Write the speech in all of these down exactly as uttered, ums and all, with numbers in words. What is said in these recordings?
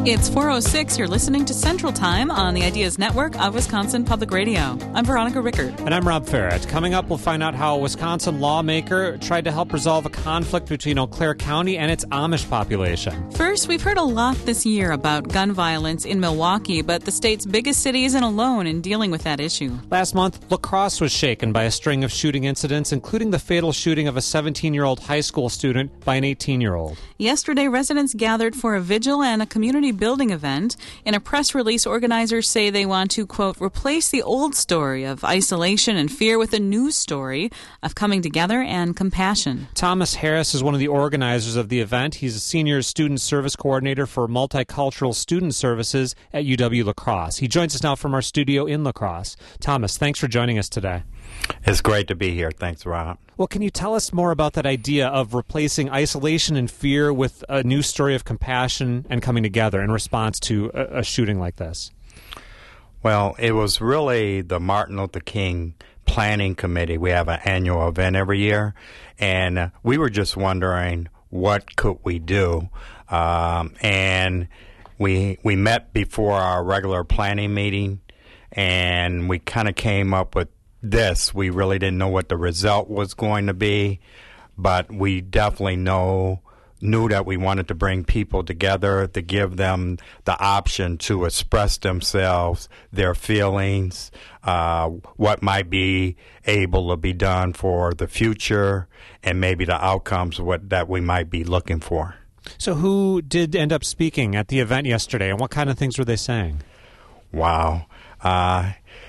It's four oh six. You're listening to Central Time on the Ideas Network of Wisconsin Public Radio. I'm Veronica Rickert. And I'm Rob Ferret. Coming up, we'll find out how a Wisconsin lawmaker tried to help resolve a conflict between Eau Claire County and its Amish population. First, we've heard a lot this year about gun violence in Milwaukee, but the state's biggest city isn't alone in dealing with that issue. Last month, La Crosse was shaken by a string of shooting incidents, including the fatal shooting of a seventeen-year-old high school student by an eighteen-year-old. Yesterday, residents gathered for a vigil and a community building event. In a press release, organizers say they want to, quote, replace the old story of isolation and fear with a new story of coming together and compassion. Thomas Harris is one of the organizers of the event. He's a senior student service coordinator for multicultural student services at U W La Crosse. He joins us now from our studio in La Crosse. Thomas, thanks for joining us today. It's great to be here. Thanks, Rob. Well, can you tell us more about that idea of replacing isolation and fear with a new story of compassion and coming together in response to a, a shooting like this? Well, it was really the Martin Luther King Planning Committee. We have an annual event every year, and uh, we were just wondering what could we do. Um, and we we met before our regular planning meeting, and we kind of came up with this. We really didn't know what the result was going to be, but we definitely know knew that we wanted to bring people together to give them the option to express themselves, their feelings, uh, what might be able to be done for the future, and maybe the outcomes what that we might be looking for. So who did end up speaking at the event yesterday, and what kind of things were they saying? Wow. Uh,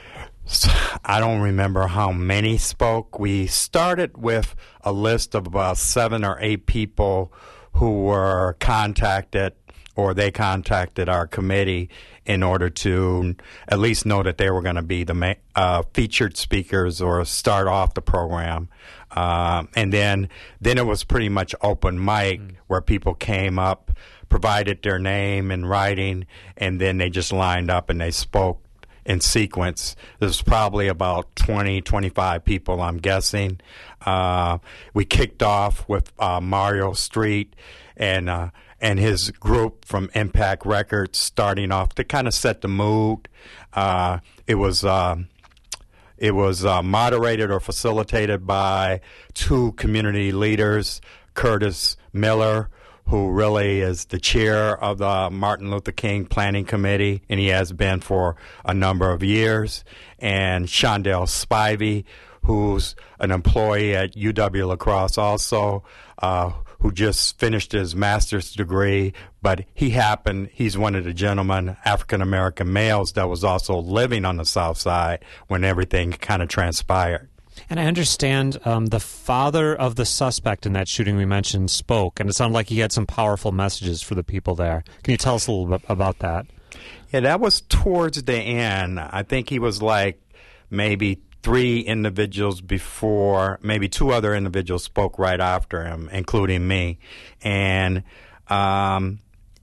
I don't remember how many spoke. We started with a list of about seven or eight people who were contacted, or they contacted our committee in order to at least know that they were going to be the ma- uh, featured speakers or start off the program. Um, and then then it was pretty much open mic mm. where people came up, provided their name and writing, and then they just lined up and they spoke in sequence. There's probably about twenty, twenty-five people, I'm guessing. Uh, we kicked off with uh, Mario Street and uh, and his group from Impact Records starting off to kind of set the mood. Uh, it was uh, it was uh, moderated or facilitated by two community leaders, Curtis Miller, who really is the chair of the Martin Luther King Planning Committee, and he has been for a number of years, and Shondell Spivey, who's an employee at U W La Crosse also, uh, who just finished his master's degree, but he happened, he's one of the gentlemen, African-American males, that was also living on the South Side when everything kind of transpired. And I understand um, the father of the suspect in that shooting we mentioned spoke, and it sounded like he had some powerful messages for the people there. Can you tell us a little bit about that? Yeah, that was towards the end. I think he was like maybe three individuals before, maybe two other individuals spoke right after him, including me. And um,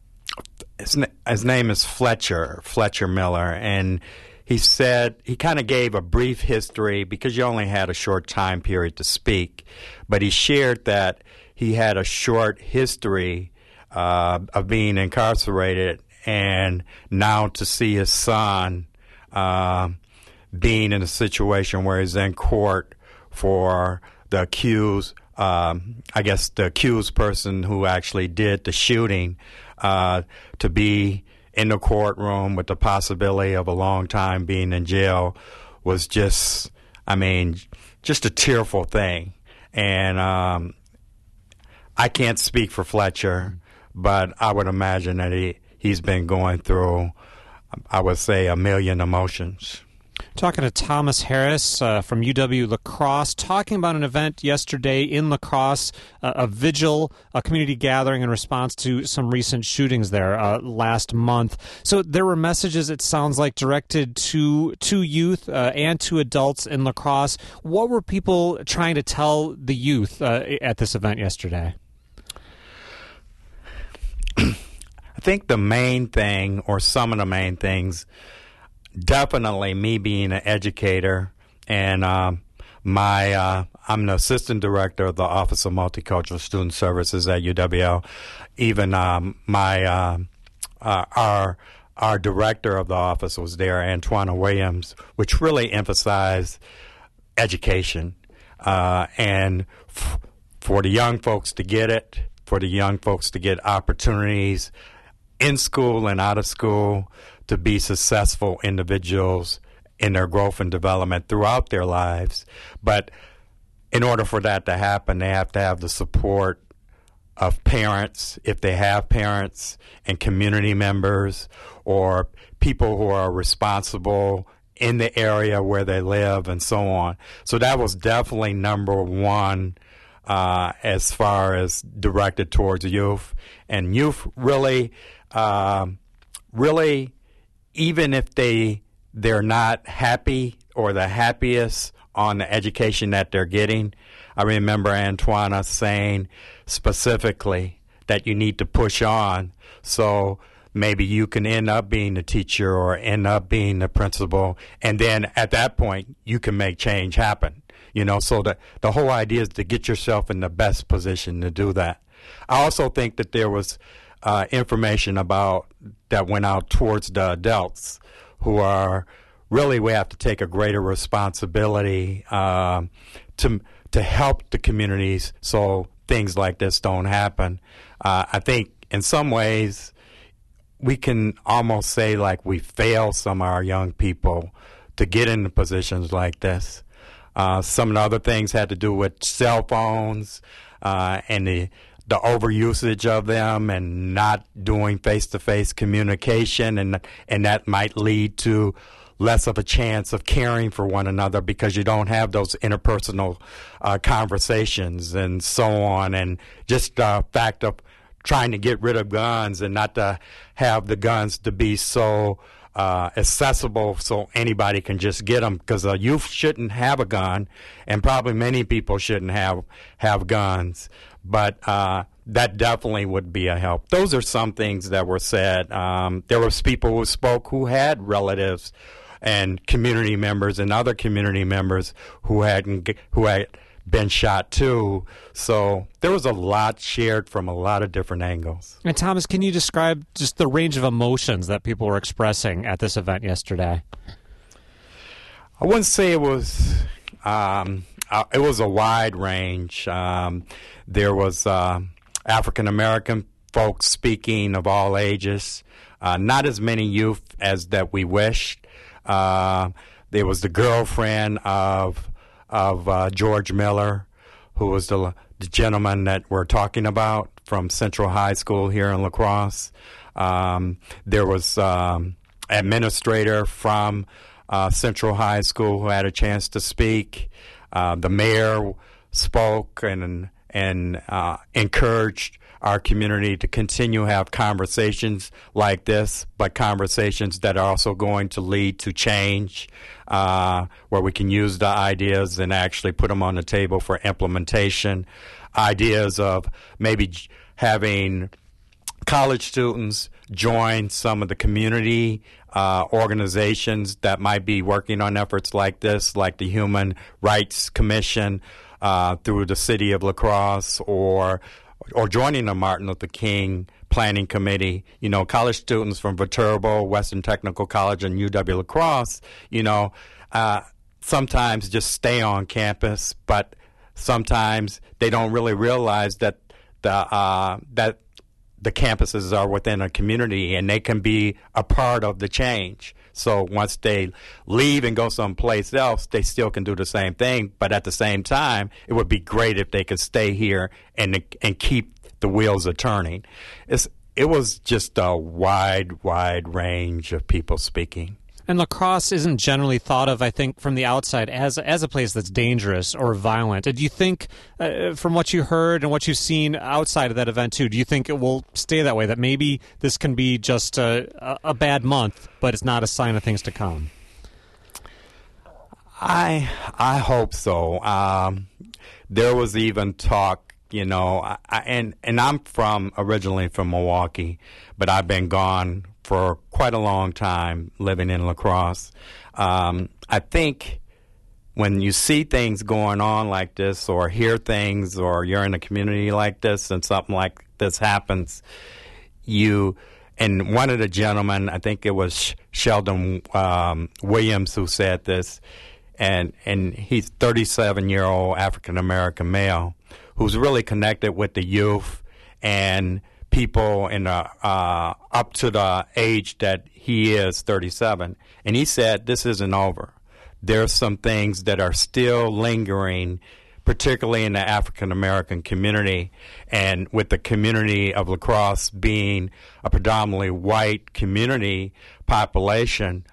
his, his name is Fletcher, Fletcher Miller, and he said, he kind of gave a brief history because you only had a short time period to speak, but he shared that he had a short history uh, of being incarcerated, and now to see his son uh, being in a situation where he's in court for the accused, um, I guess the accused person who actually did the shooting, uh, to be in the courtroom with the possibility of a long time being in jail was just, I mean, just a tearful thing. And um, I can't speak for Fletcher, but I would imagine that he, he's been going through, I would say, a million emotions. Talking to Thomas Harris uh, from U W La Crosse, talking about an event yesterday in La Crosse, uh, a vigil, a community gathering in response to some recent shootings there uh, last month. So there were messages, it sounds like, directed to to youth uh, and to adults in La Crosse. What were people trying to tell the youth uh, at this event yesterday? I think the main thing, or some of the main things, definitely me being an educator, and um, my uh, I'm the assistant director of the Office of Multicultural Student Services at U W L. Even um, my uh, uh, our our director of the office was there, Antoina Williams, which really emphasized education uh, and f- for the young folks to get it, for the young folks to get opportunities in school and out of school to be successful individuals in their growth and development throughout their lives. But in order for that to happen, they have to have the support of parents, if they have parents, and community members, or people who are responsible in the area where they live, and so on. So that was definitely number one uh, as far as directed towards youth. And youth really, uh, really, even if they they're not happy or the happiest on the education that they're getting, I remember Antoina saying specifically that you need to push on, so maybe you can end up being the teacher or end up being the principal, and then at that point you can make change happen. You know, so the the whole idea is to get yourself in the best position to do that. I also think that there was uh, information about that went out towards the adults who are really, we have to take a greater responsibility um, to to help the communities so things like this don't happen. Uh, I think in some ways we can almost say like we fail some of our young people to get into positions like this. Uh, some of the other things had to do with cell phones uh, and the the overusage of them and not doing face-to-face communication, and and that might lead to less of a chance of caring for one another because you don't have those interpersonal uh, conversations and so on, and just the fact of trying to get rid of guns and not to have the guns to be so uh, accessible so anybody can just get them, because a youth shouldn't have a gun, and probably many people shouldn't have have guns, but uh, that definitely would be a help. Those are some things that were said. Um, there was people who spoke who had relatives and community members and other community members who had who had been shot too. So there was a lot shared from a lot of different angles. And Thomas, can you describe just the range of emotions that people were expressing at this event yesterday? I wouldn't say it was. Um, uh, it was a wide range. Um, there was uh, African American folks speaking of all ages. Uh, not as many youth as that we wished. Uh, there was the girlfriend of of uh, George Miller, who was the, the gentleman that we're talking about from Central High School here in La Crosse. Um, there was um, administrator from uh, Central High School who had a chance to speak. Uh, the mayor spoke and and uh, encouraged our community to continue to have conversations like this, but conversations that are also going to lead to change, uh, where we can use the ideas and actually put them on the table for implementation. Ideas of maybe j- having college students join some of the community uh, organizations that might be working on efforts like this, like the Human Rights Commission uh, through the city of La Crosse, or or joining the Martin Luther King Planning Committee. You know, college students from Viterbo, Western Technical College, and U W La Crosse, you know, uh, sometimes just stay on campus, but sometimes they don't really realize that the uh, that the campuses are within a community and they can be a part of the change. So once they leave and go someplace else, they still can do the same thing. But at the same time, it would be great if they could stay here and and keep the wheels a turning. It's, it was just a wide, wide range of people speaking. And La Crosse isn't generally thought of, I think, from the outside as as a place that's dangerous or violent. Do you think, uh, from what you heard and what you've seen outside of that event too, do you think it will stay that way, that maybe this can be just a, a bad month, but it's not a sign of things to come? I I hope so. Um, there was even talk, you know, I, and, and I'm from originally from Milwaukee, but I've been gone for quite a long time living in La Crosse. Um, I think when you see things going on like this, or hear things, or you're in a community like this and something like this happens, you and one of the gentlemen, I think it was Sheldon um, Williams, who said this, and and he's a thirty-seven-year-old African-American male who's really connected with the youth and people in the, uh, up to the age that he is, thirty-seven. And he said, this isn't over. There's some things that are still lingering, particularly in the African-American community, and with the community of La Crosse being a predominantly white community population,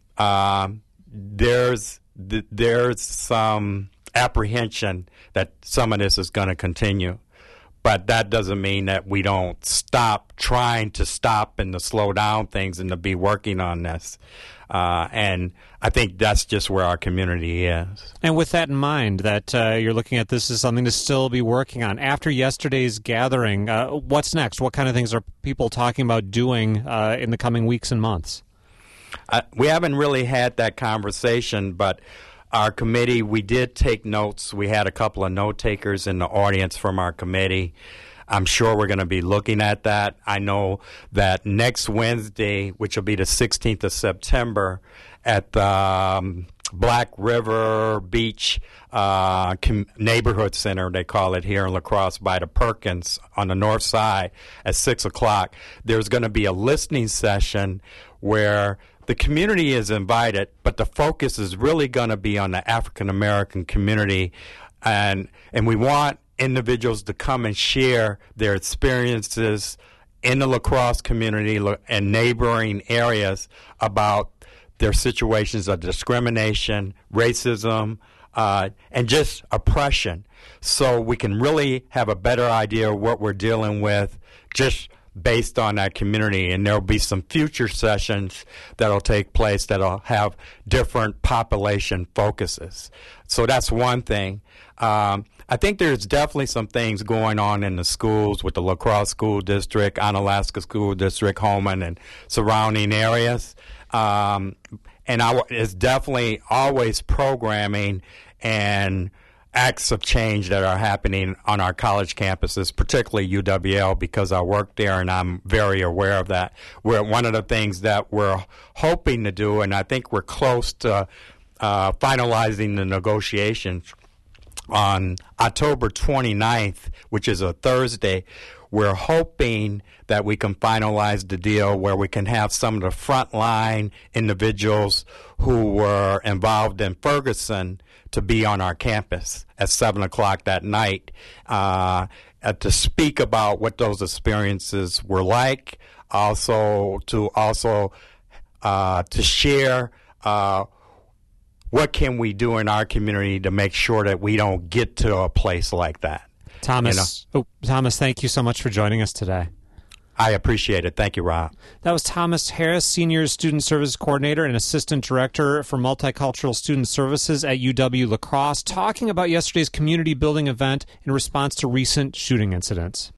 um, there's th- there's some apprehension that some of this is going to continue. But that doesn't mean that we don't stop trying to stop and to slow down things and to be working on this. Uh, and I think that's just where our community is. And with that in mind, that uh, you're looking at this as something to still be working on. After yesterday's gathering, uh, what's next? What kind of things are people talking about doing uh, in the coming weeks and months? Uh, we haven't really had that conversation, but our committee, we did take notes. We had a couple of note takers in the audience from our committee. I'm sure we're going to be looking at that. I know that next Wednesday, which will be the sixteenth of September, at the um, Black River Beach uh, com- Neighborhood Center, they call it here in La Crosse, by the Perkins on the north side at six o'clock, there's going to be a listening session where the community is invited, but the focus is really going to be on the African-American community, and and we want individuals to come and share their experiences in the La Crosse community and neighboring areas about their situations of discrimination, racism, uh, and just oppression, so we can really have a better idea of what we're dealing with just based on that community. And there'll be some future sessions that'll take place that'll have different population focuses. So that's one thing. Um, I think there's definitely some things going on in the schools with the La Crosse School District, Onalaska School District, Holman, and surrounding areas. Um, and I, it's definitely always programming and acts of change that are happening on our college campuses, particularly U W L, because I work there and I'm very aware of that. We're one of the things that we're hoping to do, and I think we're close to uh, finalizing the negotiations on October twenty-ninth, which is a Thursday. We're hoping that we can finalize the deal where we can have some of the frontline individuals who were involved in Ferguson to be on our campus at seven o'clock that night uh, to speak about what those experiences were like, also to also uh, to share uh, what can we do in our community to make sure that we don't get to a place like that. Thomas, you know? oh, Thomas, thank you so much for joining us today. I appreciate it. Thank you, Rob. That was Thomas Harris, Senior Student Services Coordinator and Assistant Director for Multicultural Student Services at U W La Crosse, talking about yesterday's community building event in response to recent shooting incidents.